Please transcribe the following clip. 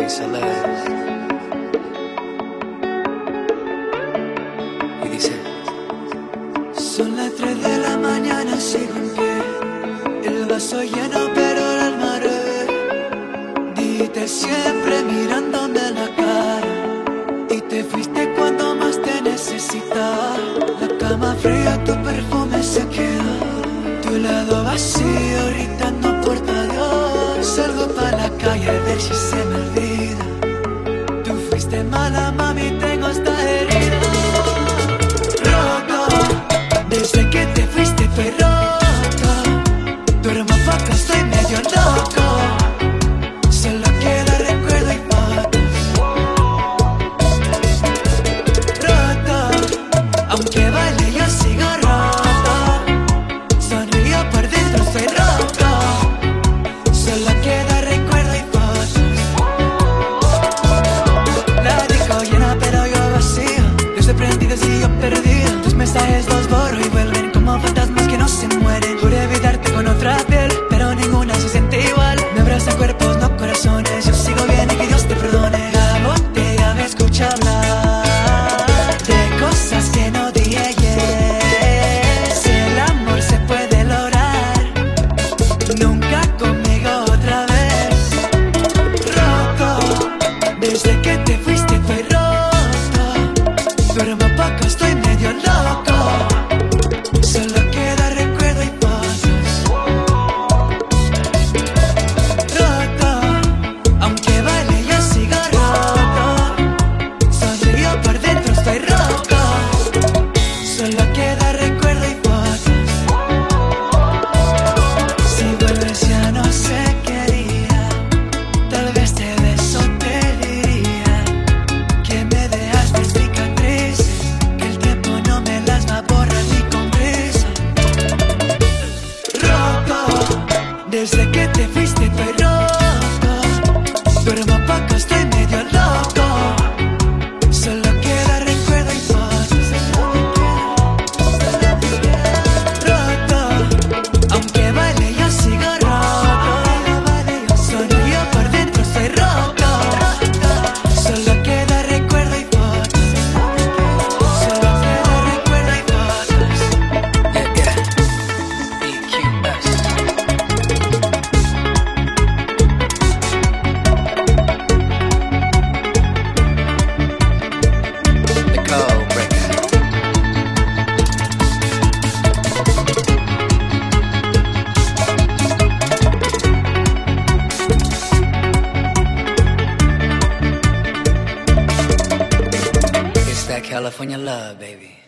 Celeste. Y dice: son las 3 de la mañana, sigo en pie, el vaso lleno pero el alma revés. Dite siempre mirándome a la cara y te fuiste cuando más te necesitaba. La cama fría, tu perfume se queda, tu lado vacío gritando puerta Dios. Salgo pa' la calle a ver si se me olvida. Tú fuiste mala, mami, tengo esta herida. Desde que te fuiste estoy roto, duermo poco, estoy medio loco. Solo queda recuerdo y fotos. Roto, aunque baile yo sigo roto. Sonrío por dentro, estoy roto. Solo queda recuerdo y fotos. La disco llena pero yo vacío. Luces prendidas y yo perdido. Tus mensajes los borro y vuelven como fantasmas que no se mueren. Juré evitarte con otra piel, pero ninguna se siente igual. Me abrazan cuerpos, no corazones. Yo sigo bien y que Dios te perdone. La botella me escucha hablar de cosas que no dije ayer. Si el amor se puede lograr, nunca conmigo otra vez. Roto, desde que te fuiste estoy roto. Duermo poco, estoy medio loco. Solo queda recuerdo y fotos. Roto, aunque baile yo sigo roto. Sonrío por dentro, estoy roto. Solo queda recuerdo y fotos. Si vuelves ya no sé qué haría. Tal vez te beso, te diría que me dejaste cicatrices, que el tiempo no me las va a borrar ni con prisa. Roto, desde que te fuiste estoy roto. Duermo poco, estoy medio loco. Solo queda recuerdo y fotos. Roto, aunque baile yo sigo roto. Sonrío por dentro, estoy roto. Solo queda recuerdo y fotos. Solo queda recuerdo y fotos. EQS. The Code Breaker. It's that California love, baby.